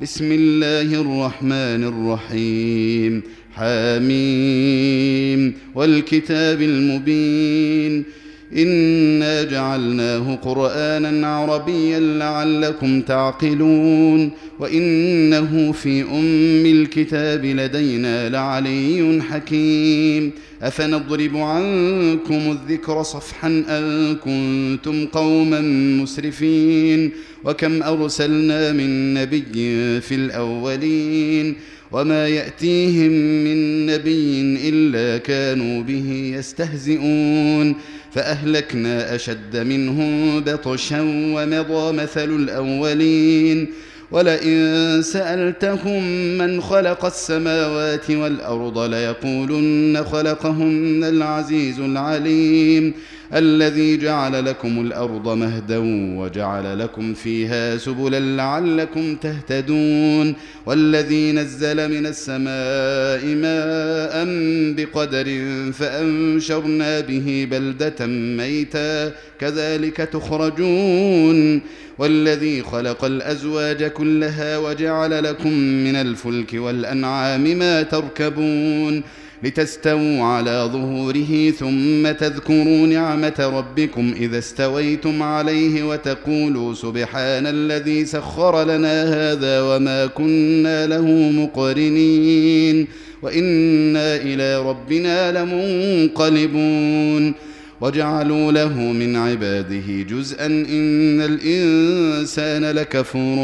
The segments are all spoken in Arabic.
بسم الله الرحمن الرحيم. حميم والكتاب المبين إنا جعلناه قرآنا عربيا لعلكم تعقلون وإنه في أم الكتاب لدينا لعلي حكيم. أفنضرب عنكم الذكر صفحا أن كنتم قوما مسرفين وكم أرسلنا من نبي في الأولين وما يأتيهم من نبي إلا كانوا به يستهزئون فأهلكنا أشد منهم بطشا ومضى مثل الأولين ولئن سألتهم من خلق السماوات والأرض ليقولن خلقهن العزيز العليم الذي جعل لكم الأرض مهدا وجعل لكم فيها سبلا لعلكم تهتدون والذي نزل من السماء ماء بقدر فأنشرنا به بلدة ميتا كذلك تخرجون والذي خلق الأزواج كلها وجعل لكم من الفلك والأنعام ما تركبون لتستووا على ظهوره ثم تذكروا نعمة ربكم إذا استويتم عليه وتقولوا سبحان الذي سخر لنا هذا وما كنا له مقرنين وإنا إلى ربنا لمنقلبون وجعلوا له من عباده جزءا إن الإنسان لكفور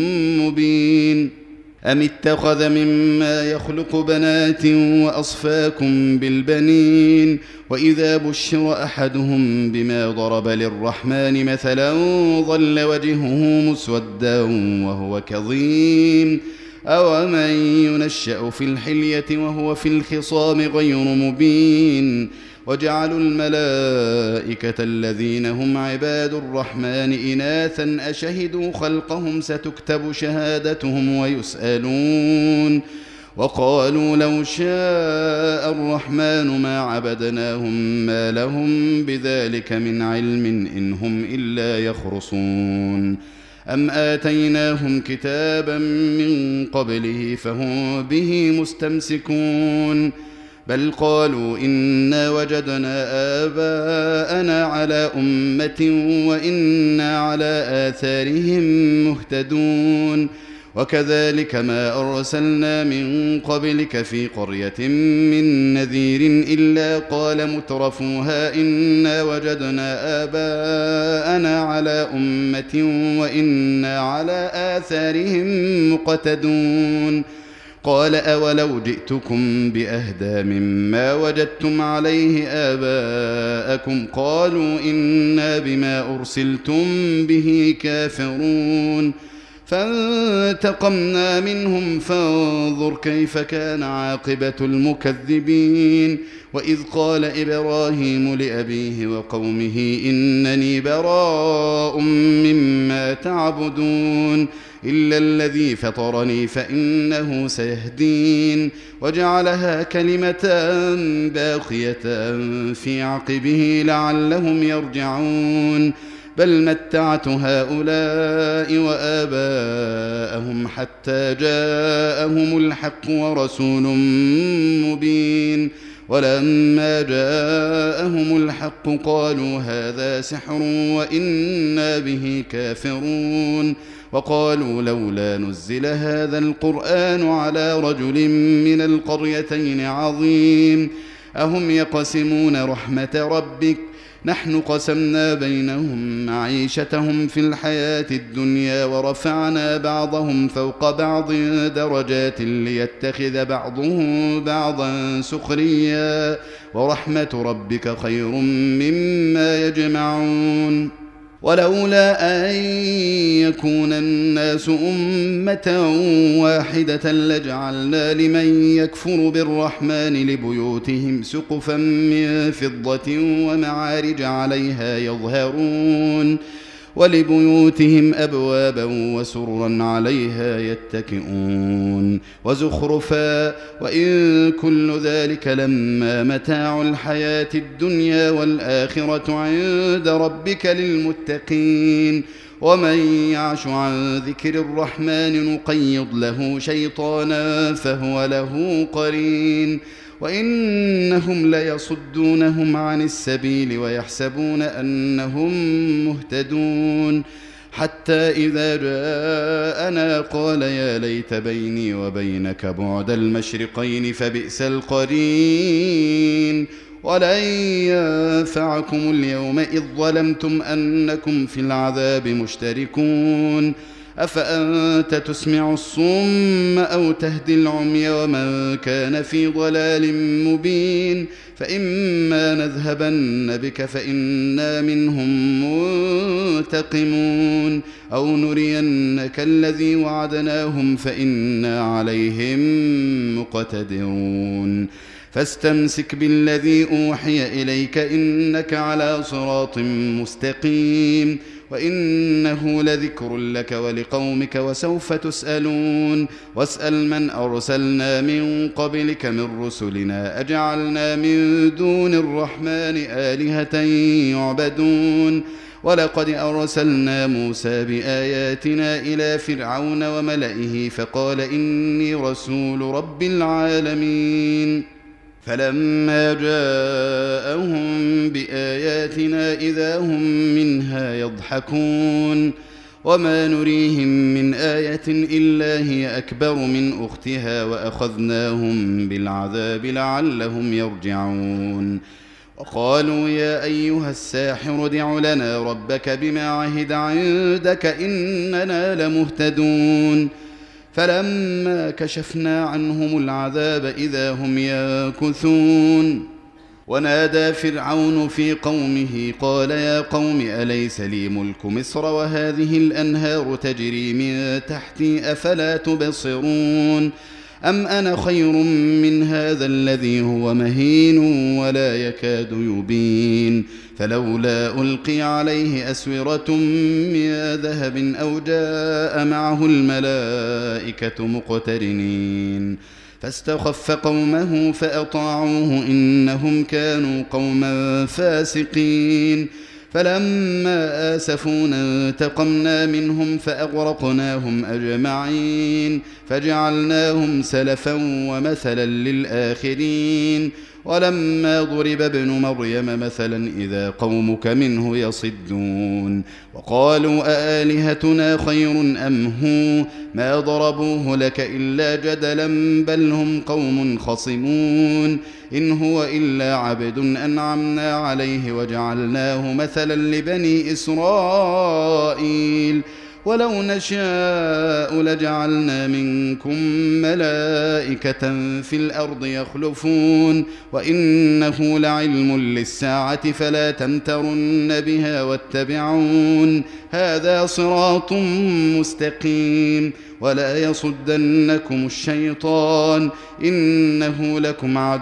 مبين. أم اتخذ مما يخلق بنات وأصفاكم بالبنين وإذا بشر أحدهم بما ضرب للرحمن مثلا ظل وجهه مسودا وهو كظيم أومن ينشأ في الحلية وهو في الخصام غير مبين وجعلوا الملائكة الذين هم عباد الرحمن إناثا أشهدوا خلقهم ستكتب شهادتهم ويسألون وقالوا لو شاء الرحمن ما عبدناهم ما لهم بذلك من علم إن هم إلا يخرصون أم آتيناهم كتابا من قبله فهم به مستمسكون بل قالوا إنا وجدنا آباءنا على أمة وإنا على آثارهم مهتدون وكذلك ما أرسلنا من قبلك في قرية من نذير إلا قال مترفوها إنا وجدنا آباءنا على أمة وإنا على آثارهم مقتدون قال أولو جئتكم بأهدى مما وجدتم عليه آباءكم قالوا إنا بما أرسلتم به كافرون فانتقمنا منهم فانظر كيف كان عاقبة المكذبين وإذ قال إبراهيم لأبيه وقومه إنني براء مما تعبدون إلا الذي فطرني فإنه سيهدين وجعلها كلمة باقية في عقبه لعلهم يرجعون بل متعت هؤلاء وآباءهم حتى جاءهم الحق ورسول مبين ولما جاءهم الحق قالوا هذا سحر وإنا به كافرون وقالوا لولا نزل هذا القرآن على رجل من القريتين عظيم أهم يقسمون رحمة ربك نحن قسمنا بينهم معيشتهم في الحياة الدنيا ورفعنا بعضهم فوق بعض درجات ليتخذ بعضهم بعضا سخريا ورحمة ربك خير مما يجمعون ولولا أن يكون الناس أمة واحدة لجعلنا لمن يكفر بالرحمن لبيوتهم سقفا من فضة ومعارج عليها يظهرون ولبيوتهم أبوابا وسررا عليها يتكئون وزخرفا وإن كل ذلك لما متاع الحياة الدنيا والآخرة عند ربك للمتقين ومن يعش عن ذكر الرحمن نقيض له شيطانا فهو له قرين وإنهم ليصدونهم عن السبيل ويحسبون أنهم مهتدون حتى إذا جاءنا قال يا ليت بيني وبينك بعد المشرقين فبئس القرين ولن ينفعكم اليوم إذ ظلمتم أنكم في العذاب مشتركون أفأنت تسمع الصم أو تهدي العمي ومن كان في ضلال مبين فإما نذهبن بك فإنا منهم منتقمون أو نرينك الذي وعدناهم فإنا عليهم مقتدرون فاستمسك بالذي أوحي إليك إنك على صراط مستقيم وإنه لذكر لك ولقومك وسوف تسألون واسأل من أرسلنا من قبلك من رسلنا أجعلنا من دون الرحمن آلهة يعبدون ولقد أرسلنا موسى بآياتنا إلى فرعون وملئه فقال إني رسول رب العالمين فلما جاءهم بآياتنا إذا هم منها يضحكون وما نريهم من آية إلا هي أكبر من أختها وأخذناهم بالعذاب لعلهم يرجعون وقالوا يا أيها الساحر ادع لنا ربك بما عهد عندك إننا لمهتدون فلما كشفنا عنهم العذاب إذا هم ينكثون ونادى فرعون في قومه قال يا قوم أليس لي ملك مصر وهذه الأنهار تجري من تحتي أفلا تبصرون أم أنا خير من هذا الذي هو مهين ولا يكاد يبين فلولا ألقي عليه أسورة من ذهب أو جاء معه الملائكة مقترنين فاستخف قومه فأطاعوه إنهم كانوا قوما فاسقين فلما آسفونا انتقمنا منهم فأغرقناهم أجمعين فجعلناهم سلفا ومثلا للآخرين ولما ضرب ابن مريم مثلا إذا قومك منه يصدون وقالوا أآلهتنا خير أم هو ما ضربوه لك إلا جدلا بل هم قوم خصمون إن هو إلا عبد أنعمنا عليه وجعلناه مثلا لبني إسرائيل ولو نشاء لجعلنا منكم ملائكة في الأرض يخلفون وإنه لعلم للساعة فلا تمترن بها واتبعون هذا صراط مستقيم ولا يصدنكم الشيطان إنه لكم عدو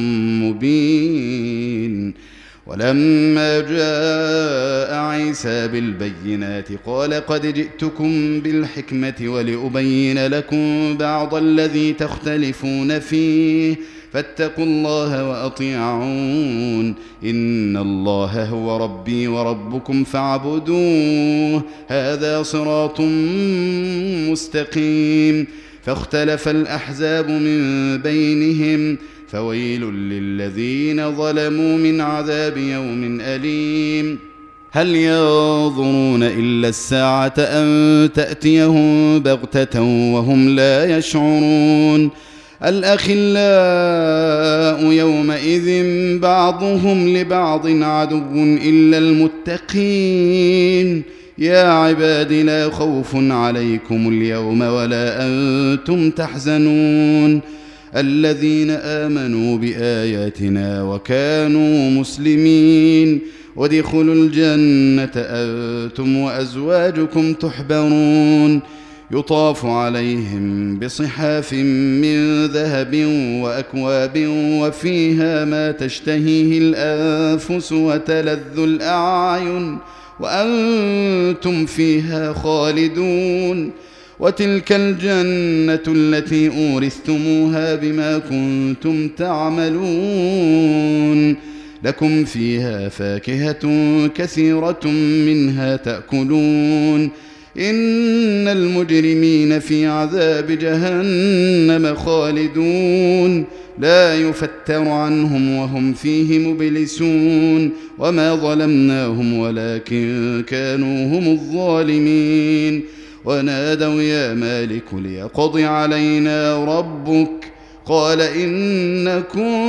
مبين ولما جاء عيسى بالبينات قال قد جئتكم بالحكمة ولأبين لكم بعض الذي تختلفون فيه فاتقوا الله وأطيعون إن الله هو ربي وربكم فاعبدوه هذا صراط مستقيم فاختلف الأحزاب من بينهم فويل للذين ظلموا من عذاب يوم أليم هل ينظرون إلا الساعة أن تأتيهم بغتة وهم لا يشعرون الأخلاء يومئذ بعضهم لبعض عدو إلا المتقين يا عباد لا خوف عليكم اليوم ولا أنتم تحزنون الذين آمنوا بآياتنا وكانوا مسلمين وادخلوا الجنة أنتم وأزواجكم تحبرون يطاف عليهم بصحاف من ذهب وأكواب وفيها ما تشتهيه الأنفس وتلذ الأعين وأنتم فيها خالدون وتلك الجنة التي أورثتموها بما كنتم تعملون لكم فيها فاكهة كثيرة منها تأكلون إن المجرمين في عذاب جهنم خالدون لا يفتر عنهم وهم فيه مبلسون وما ظلمناهم ولكن كانوا هم الظالمين ونادوا يا مالك ليقض علينا ربك قال إنكم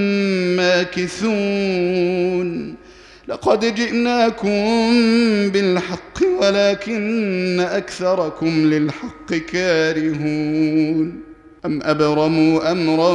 ماكثون لقد جئناكم بالحق ولكن أكثركم للحق كارهون أم أبرموا أمرا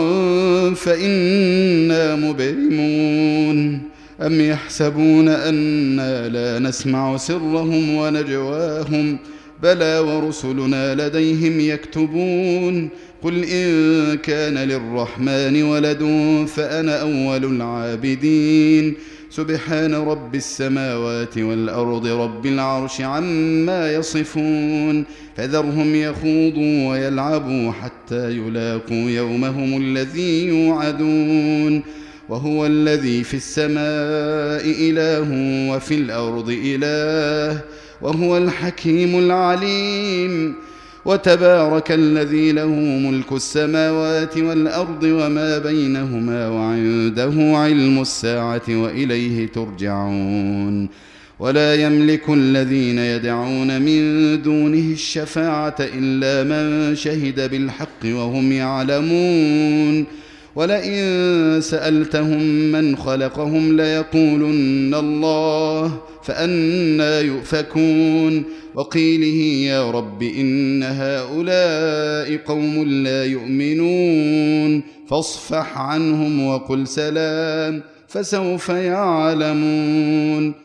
فإنا مبرمون أم يحسبون أنا لا نسمع سرهم ونجواهم بلى ورسلنا لديهم يكتبون قل إن كان للرحمن ولد فأنا أول العابدين سبحان رب السماوات والأرض رب العرش عما يصفون فذرهم يخوضوا ويلعبوا حتى يلاقوا يومهم الذي يوعدون وهو الذي في السماء إله وفي الأرض إله وهو الحكيم العليم وتبارك الذي له ملك السماوات والأرض وما بينهما وعنده علم الساعة وإليه ترجعون ولا يملك الذين يدعون من دونه الشفاعة إلا من شهد بالحق وهم يعلمون ولئن سألتهم من خلقهم ليقولن الله فأنى يؤفكون وقيله يا رب إن هؤلاء قوم لا يؤمنون فاصفح عنهم وقل سلام فسوف يعلمون